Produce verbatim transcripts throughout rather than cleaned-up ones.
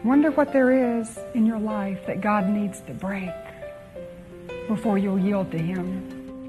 Wonder what there is in your life that God needs to break before you'll yield to Him.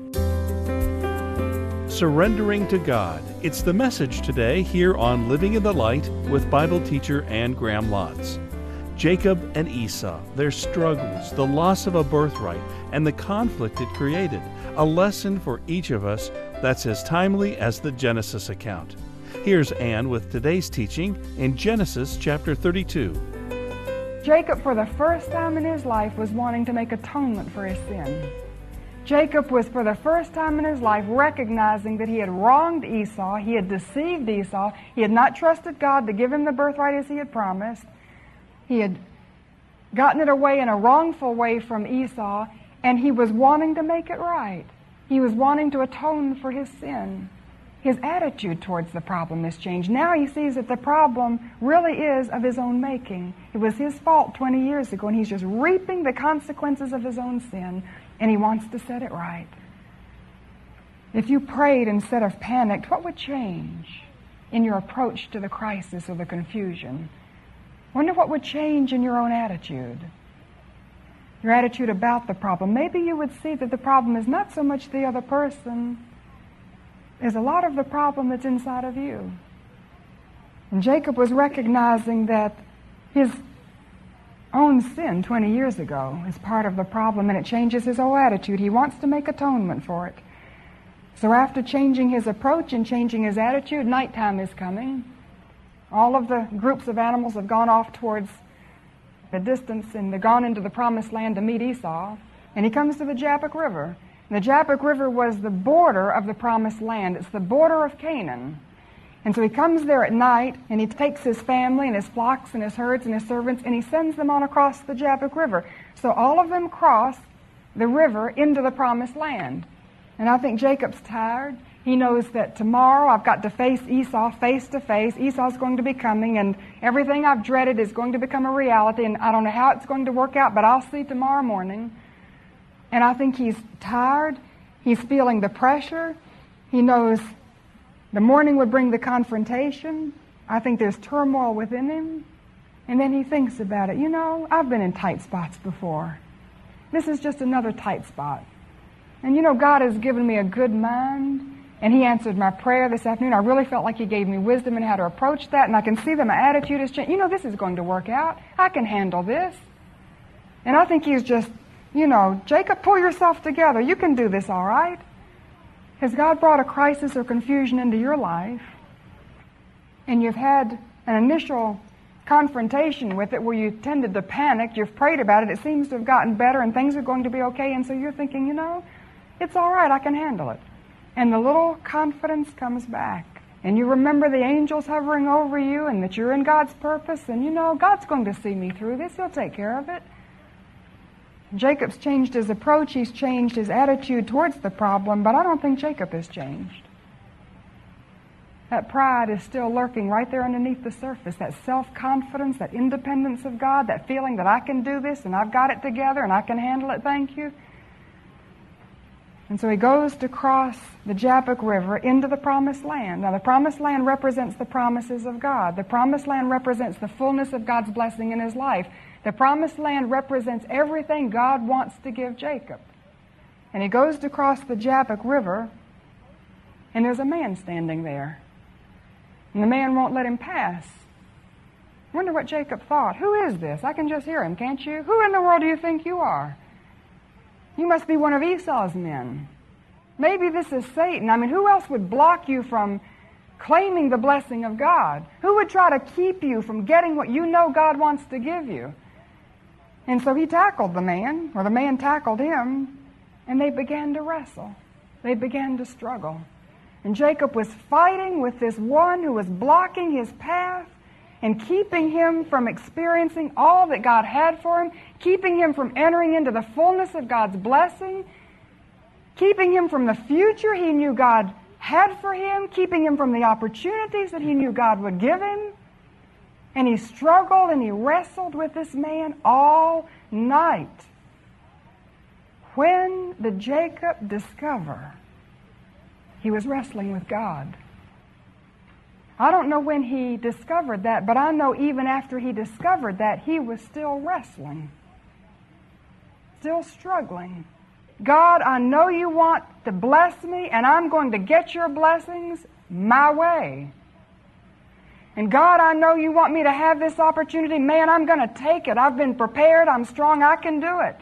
Surrendering to God. It's the message today here on Living in the Light with Bible teacher Anne Graham Lotz. Jacob and Esau, their struggles, the loss of a birthright, and the conflict it created. A lesson for each of us that's as timely as the Genesis account. Here's Anne with today's teaching in Genesis chapter thirty-two. Jacob, for the first time in his life, was wanting to make atonement for his sin. Jacob was, for the first time in his life, recognizing that he had wronged Esau, he had deceived Esau, he had not trusted God to give him the birthright as he had promised. He had gotten it away in a wrongful way from Esau, and he was wanting to make it right. He was wanting to atone for his sin. His attitude towards the problem has changed. Now he sees that the problem really is of his own making. It was his fault twenty years ago, and he's just reaping the consequences of his own sin, and he wants to set it right. If you prayed instead of panicked, what would change in your approach to the crisis or the confusion? Wonder what would change in your own attitude. Your attitude about the problem. Maybe you would see that the problem is not so much the other person, is a lot of the problem that's inside of you. And Jacob was recognizing that his own sin twenty years ago is part of the problem, and it changes his whole attitude. He wants to make atonement for it. So after changing his approach and changing his attitude, nighttime is coming. All of the groups of animals have gone off towards the distance, and they've gone into the promised land to meet Esau. And he comes to the Jabbok River. And the Jabbok River was the border of the promised land. It's the border of Canaan. And so he comes there at night, and he takes his family and his flocks and his herds and his servants, and he sends them on across the Jabbok River. So all of them cross the river into the promised land. And I think Jacob's tired. He knows that tomorrow I've got to face Esau face to face. Esau's going to be coming, and everything I've dreaded is going to become a reality, and I don't know how it's going to work out, but I'll see tomorrow morning. And I think he's tired. He's feeling the pressure. He knows the morning would bring the confrontation. I think there's turmoil within him. And then he thinks about it. You know, I've been in tight spots before. This is just another tight spot. And you know, God has given me a good mind, and He answered my prayer this afternoon. I really felt like He gave me wisdom in how to approach that, and I can see that my attitude has changed. You know, this is going to work out. I can handle this. And I think he's just, you know, Jacob, pull yourself together. You can do this all right. Has God brought a crisis or confusion into your life, and you've had an initial confrontation with it where you tended to panic, you've prayed about it, it seems to have gotten better and things are going to be okay, and so you're thinking, you know, it's all right, I can handle it. And the little confidence comes back, and you remember the angels hovering over you and that you're in God's purpose, and you know, God's going to see me through this, He'll take care of it. Jacob's changed his approach, he's changed his attitude towards the problem, but I don't think Jacob has changed. That pride is still lurking right there underneath the surface, that self-confidence, that independence of God, that feeling that I can do this and I've got it together and I can handle it, thank you. And so he goes to cross the Jabbok River into the Promised Land. Now the Promised Land represents the promises of God. The Promised Land represents the fullness of God's blessing in his life. The Promised Land represents everything God wants to give Jacob. And he goes to cross the Jabbok River, and there's a man standing there. And the man won't let him pass. I wonder what Jacob thought. Who is this? I can just hear him, can't you? Who in the world do you think you are? You must be one of Esau's men. Maybe this is Satan. I mean, who else would block you from claiming the blessing of God? Who would try to keep you from getting what you know God wants to give you? And so he tackled the man, or the man tackled him, and they began to wrestle. They began to struggle. And Jacob was fighting with this one who was blocking his path and keeping him from experiencing all that God had for him, keeping him from entering into the fullness of God's blessing, keeping him from the future he knew God had for him, keeping him from the opportunities that he knew God would give him. And he struggled and he wrestled with this man all night. When did Jacob discover he was wrestling with God? I don't know when he discovered that, but I know even after he discovered that, he was still wrestling, still struggling. God, I know you want to bless me, and I'm going to get your blessings my way. And God, I know you want me to have this opportunity. Man, I'm going to take it. I've been prepared. I'm strong. I can do it.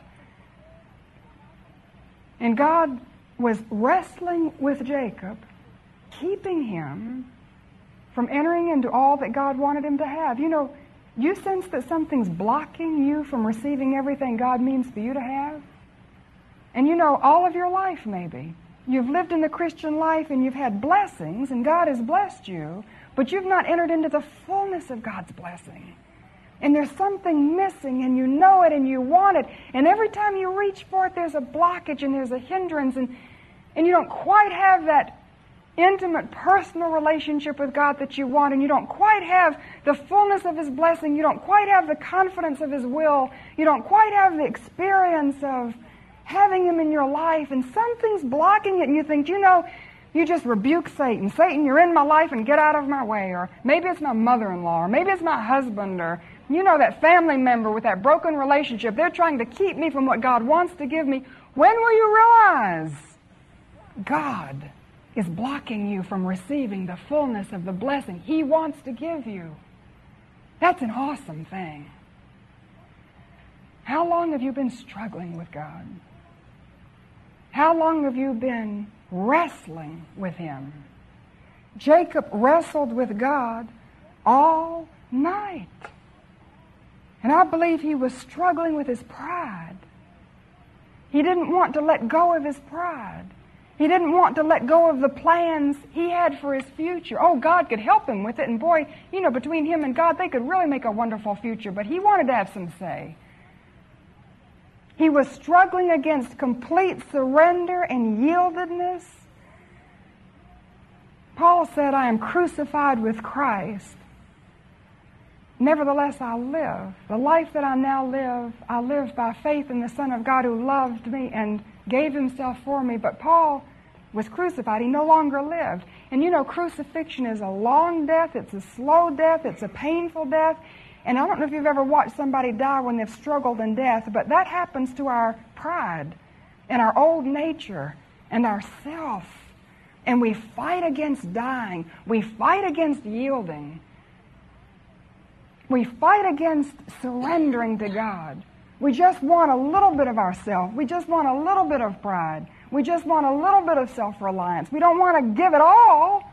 And God was wrestling with Jacob, keeping him from entering into all that God wanted him to have. You know, you sense that something's blocking you from receiving everything God means for you to have? And you know, all of your life maybe. You've lived in the Christian life and you've had blessings and God has blessed you, but you've not entered into the fullness of God's blessing. And there's something missing and you know it and you want it. And every time you reach for it, there's a blockage and there's a hindrance and, and you don't quite have that intimate, personal relationship with God that you want, and you don't quite have the fullness of His blessing. You don't quite have the confidence of His will. You don't quite have the experience of having Him in your life, and something's blocking it, and you think, you know, you just rebuke Satan. Satan, you're in my life and get out of my way. Or maybe it's my mother-in-law, or maybe it's my husband, or you know, that family member with that broken relationship. They're trying to keep me from what God wants to give me. When will you realize God is blocking you from receiving the fullness of the blessing He wants to give you? That's an awesome thing. How long have you been struggling with God? How long have you been wrestling with Him? Jacob wrestled with God all night. And I believe he was struggling with his pride. He didn't want to let go of his pride. He didn't want to let go of the plans he had for his future. Oh, God could help him with it. And boy, you know, between him and God, they could really make a wonderful future. But he wanted to have some say. He was struggling against complete surrender and yieldedness. Paul said, I am crucified with Christ. Nevertheless, I live. The life that I now live, I live by faith in the Son of God who loved me and gave Himself for me. But Paul was crucified. He no longer lived. And you know, crucifixion is a long death. It's a slow death. It's a painful death. And I don't know if you've ever watched somebody die when they've struggled in death, but that happens to our pride and our old nature and our self. And we fight against dying. We fight against yielding. We fight against surrendering to God. We just want a little bit of ourselves. We just want a little bit of pride. We just want a little bit of self-reliance. We don't want to give it all.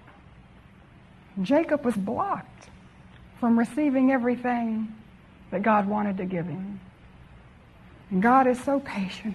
Jacob was blocked from receiving everything that God wanted to give him. And God is so patient.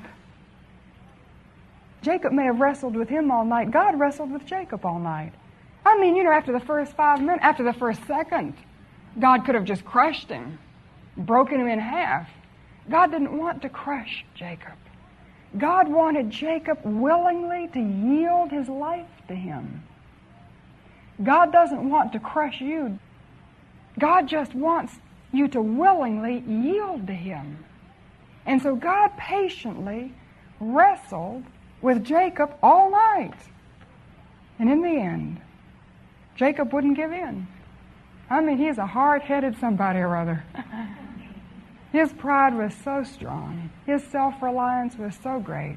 Jacob may have wrestled with him all night. God wrestled with Jacob all night. I mean, you know, after the first five minutes, after the first second, God could have just crushed him, broken him in half. God didn't want to crush Jacob. God wanted Jacob willingly to yield his life to Him. God doesn't want to crush you. God just wants you to willingly yield to Him. And so God patiently wrestled with Jacob all night. And in the end, Jacob wouldn't give in. I mean, he's a hard-headed somebody or other. His pride was so strong. His self-reliance was so great.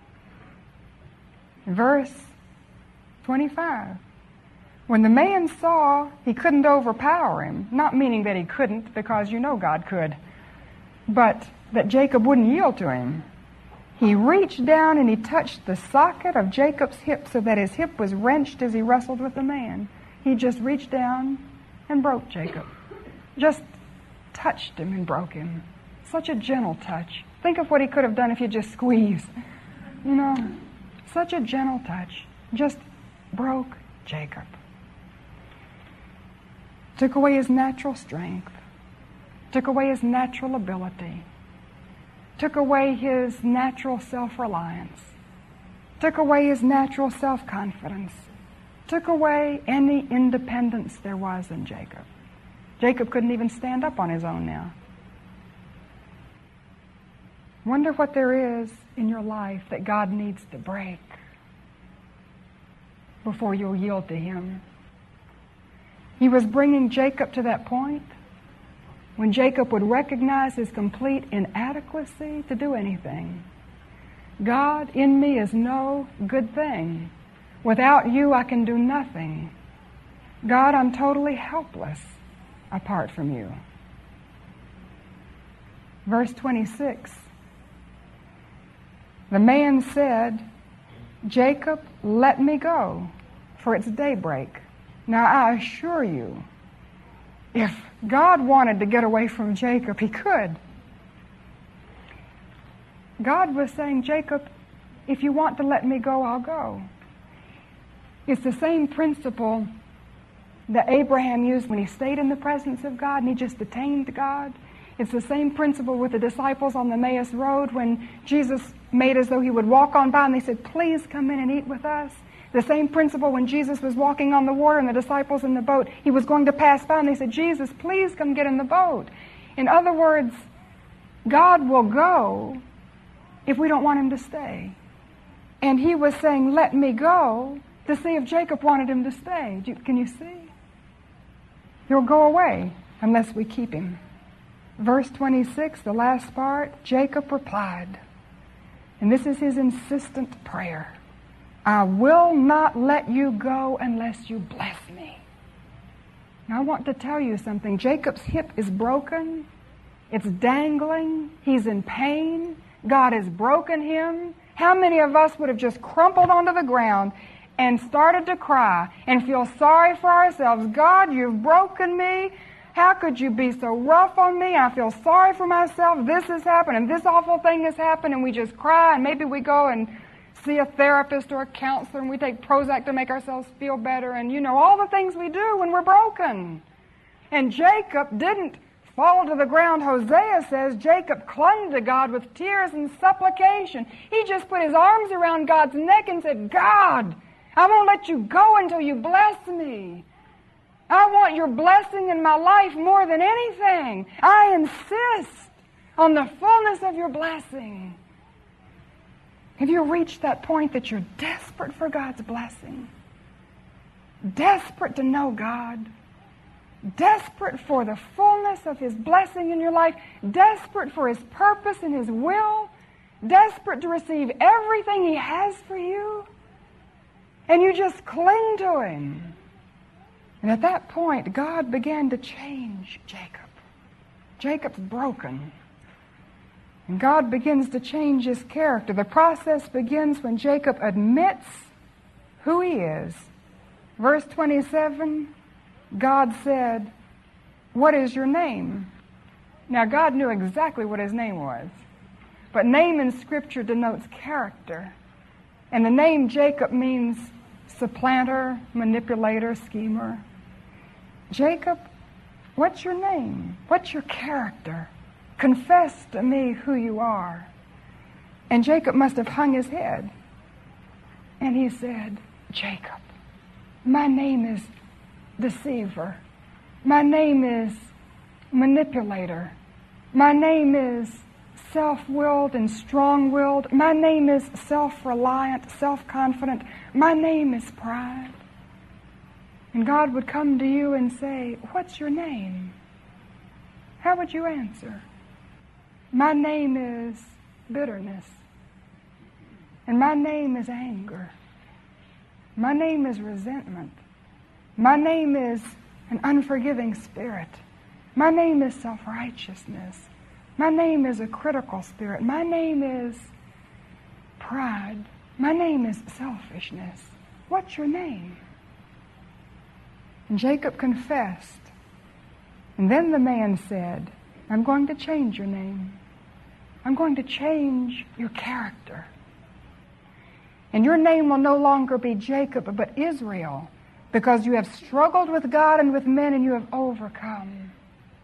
Verse twenty-five. When the man saw he couldn't overpower him, not meaning that he couldn't, because you know God could, but that Jacob wouldn't yield to him, he reached down and he touched the socket of Jacob's hip so that his hip was wrenched as he wrestled with the man. He just reached down and broke Jacob. Just touched him and broke him. Such a gentle touch. Think of what he could have done if he just squeezed. You know, such a gentle touch. Just broke Jacob. Took away his natural strength. Took away his natural ability. Took away his natural self-reliance. Took away his natural self-confidence. Took away any independence there was in Jacob. Jacob couldn't even stand up on his own now. Wonder what there is in your life that God needs to break before you'll yield to Him. He was bringing Jacob to that point when Jacob would recognize his complete inadequacy to do anything. God, in me is no good thing. Without you, I can do nothing. God, I'm totally helpless apart from you. Verse twenty-six. The man said, Jacob, let me go, for it's daybreak. Now I assure you, if God wanted to get away from Jacob, he could. God was saying, Jacob, if you want to let me go, I'll go. It's the same principle that Abraham used when he stayed in the presence of God and he just attained God. It's the same principle with the disciples on the Emmaus Road when Jesus made as though he would walk on by and they said, please come in and eat with us. The same principle when Jesus was walking on the water and the disciples in the boat, he was going to pass by and they said, Jesus, please come get in the boat. In other words, God will go if we don't want him to stay. And he was saying, let me go, to see if Jacob wanted him to stay. Do you, can you see? He'll go away unless we keep him. Verse twenty-six, the last part, Jacob replied, and this is his insistent prayer, I will not let you go unless you bless me. Now I want to tell you something. Jacob's hip is broken. It's dangling. He's in pain. God has broken him. How many of us would have just crumpled onto the ground and started to cry and feel sorry for ourselves? God, you've broken me. How could you be so rough on me? I feel sorry for myself. This has happened and this awful thing has happened, and we just cry, and maybe we go and see a therapist or a counselor and we take Prozac to make ourselves feel better, and you know, all the things we do when we're broken. And Jacob didn't fall to the ground. Hosea says Jacob clung to God with tears and supplication. He just put his arms around God's neck and said, God, I won't let you go until you bless me. I want your blessing in my life more than anything. I insist on the fullness of your blessing. Have you reached that point that you're desperate for God's blessing? Desperate to know God? Desperate for the fullness of his blessing in your life? Desperate for his purpose and his will? Desperate to receive everything he has for you? And you just cling to him. And at that point, God began to change Jacob. Jacob's broken. And God begins to change his character. The process begins when Jacob admits who he is. Verse twenty-seven, God said, what is your name? Now, God knew exactly what his name was. But name in Scripture denotes character. And the name Jacob means supplanter, manipulator, schemer. Jacob, what's your name? What's your character? Confess to me who you are. And Jacob must have hung his head. And he said, Jacob, my name is deceiver. My name is manipulator. My name is self-willed and strong-willed. My name is self-reliant, self-confident. My name is pride. And God would come to you and say, what's your name? How would you answer? My name is bitterness. And my name is anger. My name is resentment. My name is an unforgiving spirit. My name is self-righteousness. My name is a critical spirit. My name is pride. My name is selfishness. What's your name? And Jacob confessed. And then the man said, I'm going to change your name. I'm going to change your character. And your name will no longer be Jacob, but Israel, because you have struggled with God and with men and you have overcome.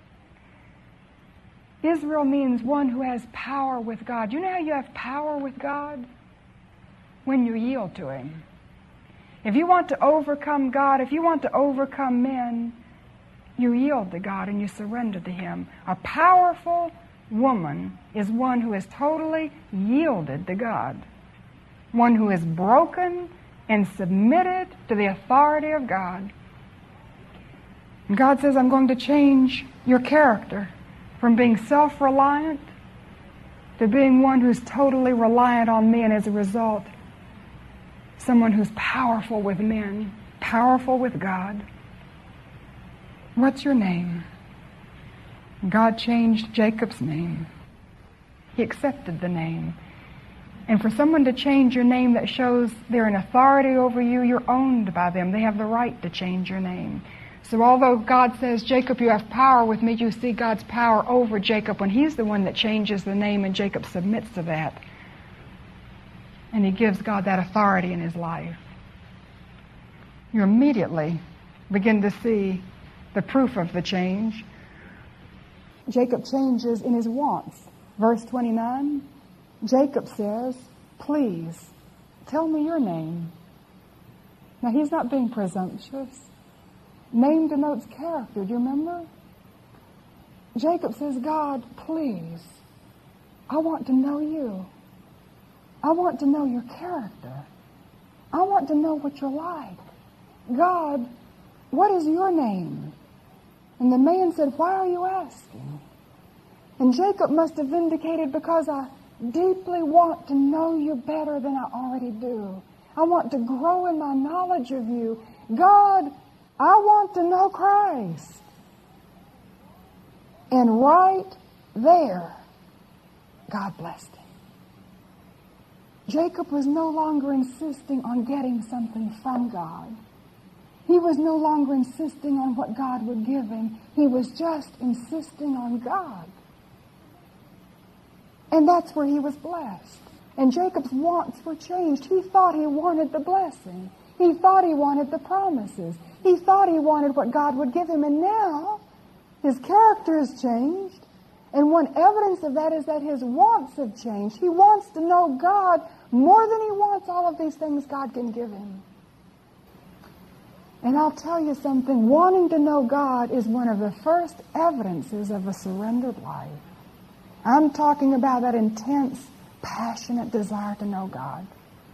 Israel means one who has power with God. You know how you have power with God? When you yield to him. If you want to overcome God, if you want to overcome men, you yield to God and you surrender to him. A powerful woman is one who is totally yielded to God. One who is broken and submitted to the authority of God. And God says, I'm going to change your character from being self-reliant to being one who's totally reliant on me, and as a result, someone who's powerful with men, powerful with God. What's your name? God changed Jacob's name. He accepted the name. And for someone to change your name, that shows they're an authority over you. You're owned by them. They have the right to change your name. So although God says, Jacob, you have power with me, you see God's power over Jacob when He's the one that changes the name, and Jacob submits to that. And he gives God that authority in his life. You immediately begin to see the proof of the change. Jacob changes in his wants. Verse twenty-nine, Jacob says, please, tell me your name. Now, he's not being presumptuous. Name denotes character, do you remember? Jacob says, God, please, I want to know you. I want to know your character. I want to know what you're like. God, what is your name? And the man said, why are you asking? And Jacob must have indicated, because I deeply want to know you better than I already do. I want to grow in my knowledge of you. God, I want to know Christ. And right there, God blessed him. Jacob was no longer insisting on getting something from God. He was no longer insisting on what God would give him. He was just insisting on God. And that's where he was blessed. And Jacob's wants were changed. He thought he wanted the blessing. He thought he wanted the promises. He thought he wanted what God would give him. And now his character has changed. And one evidence of that is that his wants have changed. He wants to know God more than he wants all of these things God can give him. And I'll tell you something, wanting to know God is one of the first evidences of a surrendered life. I'm talking about that intense, passionate desire to know God.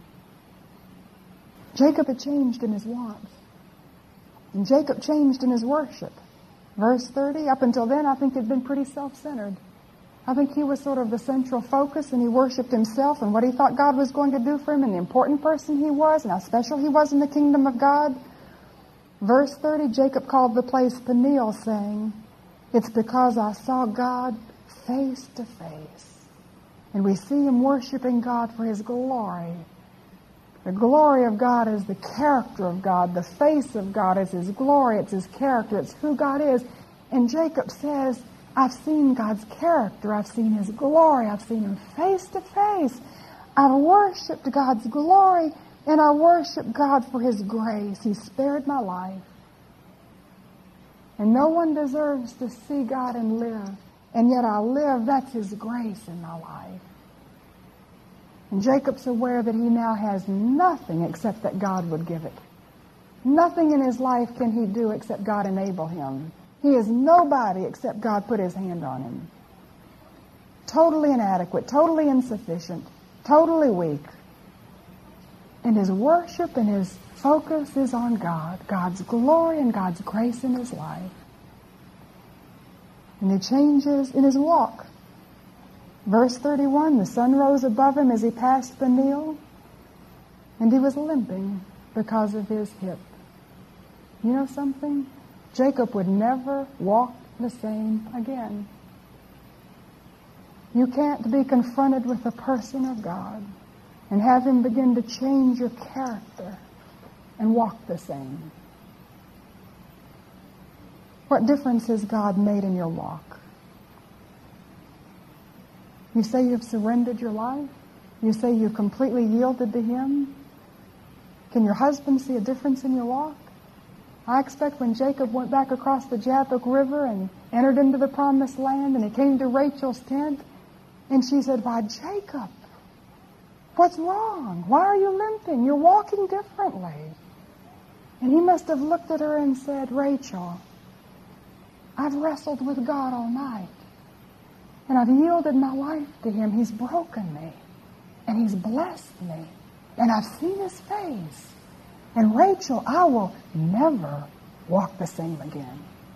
Jacob had changed in his wants. And Jacob changed in his worship. Verse thirty, up until then, I think he'd been pretty self-centered. I think he was sort of the central focus, and he worshipped himself and what he thought God was going to do for him, and the important person he was, and how special he was in the kingdom of God. Verse thirty, Jacob called the place Peniel, saying, it's because I saw God face to face. And we see him worshiping God for his glory. The glory of God is the character of God. The face of God is his glory. It's his character. It's who God is. And Jacob says, I've seen God's character. I've seen his glory. I've seen him face to face. I've worshipped God's glory, and I worship God for his grace. He spared my life. And no one deserves to see God and live. And yet I live. That's his grace in my life. And Jacob's aware that he now has nothing except that God would give it. Nothing in his life can he do except God enable him. He is nobody except God put his hand on him. Totally inadequate, totally insufficient, totally weak. And his worship and his focus is on God, God's glory and God's grace in his life. And he changes in his walk. Verse thirty-one, the sun rose above him as he passed Peniel, and he was limping because of his hip. You know something? Jacob would never walk the same again. You can't be confronted with the person of God and have him begin to change your character and walk the same. What difference has God made in your walk? You say you've surrendered your life? You say you've completely yielded to him? Can your husband see a difference in your walk? I expect when Jacob went back across the Jabbok River and entered into the promised land, and he came to Rachel's tent, and she said, why, Jacob, what's wrong? Why are you limping? You're walking differently. And he must have looked at her and said, Rachel, I've wrestled with God all night. And I've yielded my life to him. He's broken me. And he's blessed me. And I've seen his face. And Rachel, I will never walk the same again.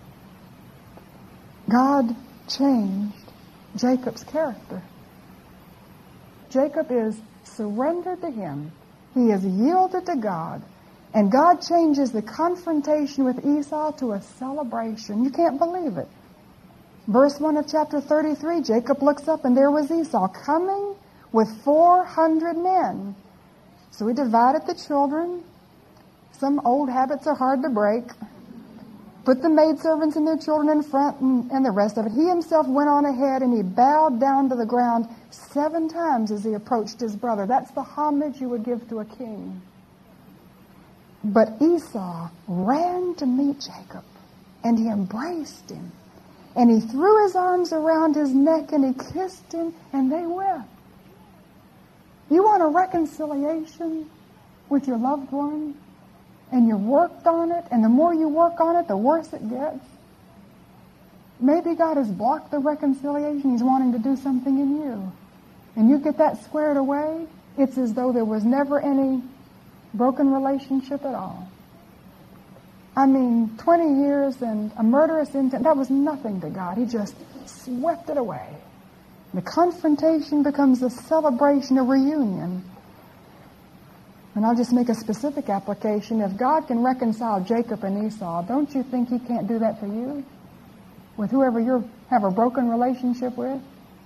God changed Jacob's character. Jacob is surrendered to him. He is yielded to God. And God changes the confrontation with Esau to a celebration. You can't believe it. Verse one of chapter thirty-three, Jacob looks up and there was Esau coming with four hundred men. So he divided the children. Some old habits are hard to break. Put the maidservants and their children in front and, and the rest of it. He himself went on ahead and he bowed down to the ground seven times as he approached his brother. That's the homage you would give to a king. But Esau ran to meet Jacob and he embraced him. And he threw his arms around his neck and he kissed him and they wept. You want a reconciliation with your loved one? And you worked on it, and the more you work on it, the worse it gets. Maybe God has blocked the reconciliation. He's wanting to do something in you. And you get that squared away, it's as though there was never any broken relationship at all. I mean, twenty years and a murderous intent, that was nothing to God. He just swept it away. The confrontation becomes a celebration, a reunion. And I'll just make a specific application. If God can reconcile Jacob and Esau, don't you think He can't do that for you? With whoever you have a broken relationship with?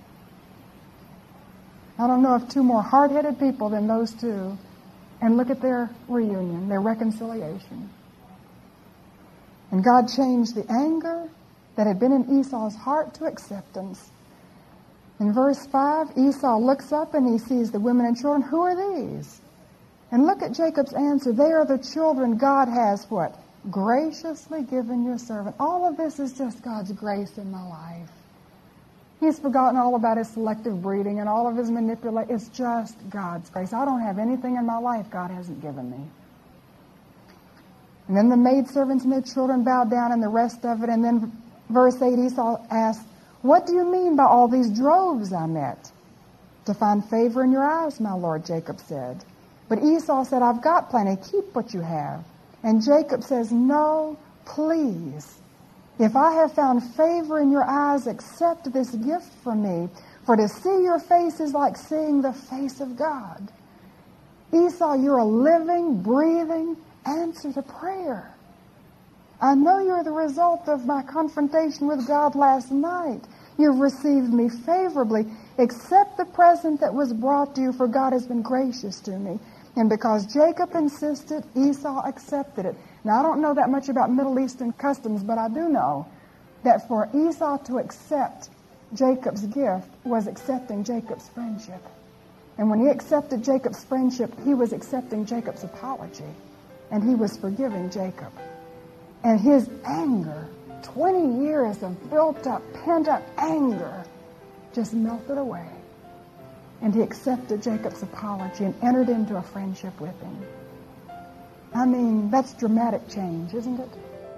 I don't know of two more hard-headed people than those two. And look at their reunion, their reconciliation. And God changed the anger that had been in Esau's heart to acceptance. In verse five, Esau looks up and he sees the women and children. Who are these? And look at Jacob's answer. They are the children God has what? Graciously given your servant. All of this is just God's grace in my life. He's forgotten all about his selective breeding and all of his manipulation. It's just God's grace. I don't have anything in my life God hasn't given me. And then the maidservants and their children bowed down and the rest of it. And then verse eight, Esau asked, what do you mean by all these droves I met? To find favor in your eyes, my lord, Jacob said. But Esau said, I've got plenty. Keep what you have. And Jacob says, no, please. If I have found favor in your eyes, accept this gift from me. For to see your face is like seeing the face of God. Esau, you're a living, breathing answer to prayer. I know you're the result of my confrontation with God last night. You've received me favorably. Accept the present that was brought to you, for God has been gracious to me. And because Jacob insisted, Esau accepted it. Now, I don't know that much about Middle Eastern customs, but I do know that for Esau to accept Jacob's gift was accepting Jacob's friendship. And when he accepted Jacob's friendship, he was accepting Jacob's apology. And he was forgiving Jacob. And his anger, twenty years of built-up, pent-up anger, just melted away. And he accepted Jacob's apology and entered into a friendship with him. I mean, that's dramatic change, isn't it?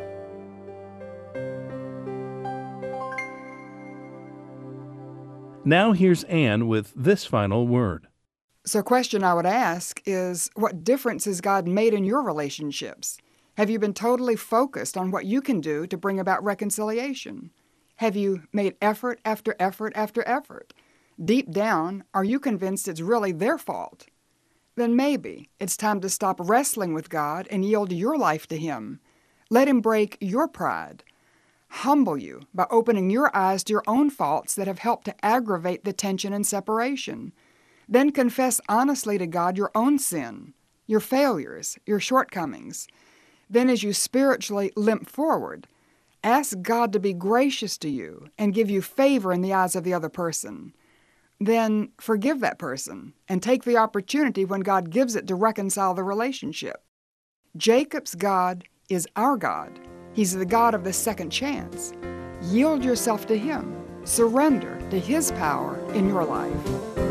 Now here's Anne with this final word. So a question I would ask is, what difference has God made in your relationships? Have you been totally focused on what you can do to bring about reconciliation? Have you made effort after effort after effort? Deep down, are you convinced it's really their fault? Then maybe it's time to stop wrestling with God and yield your life to Him. Let Him break your pride. Humble you by opening your eyes to your own faults that have helped to aggravate the tension and separation. Then confess honestly to God your own sin, your failures, your shortcomings. Then as you spiritually limp forward, ask God to be gracious to you and give you favor in the eyes of the other person. Then forgive that person and take the opportunity when God gives it to reconcile the relationship. Jacob's God is our God. He's the God of the second chance. Yield yourself to Him. Surrender to His power in your life.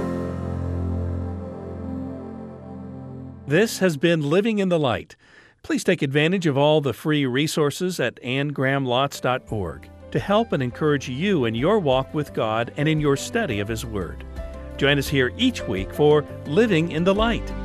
This has been Living in the Light. Please take advantage of all the free resources at anne graham lotz dot org to help and encourage you in your walk with God and in your study of His Word. Join us here each week for Living in the Light.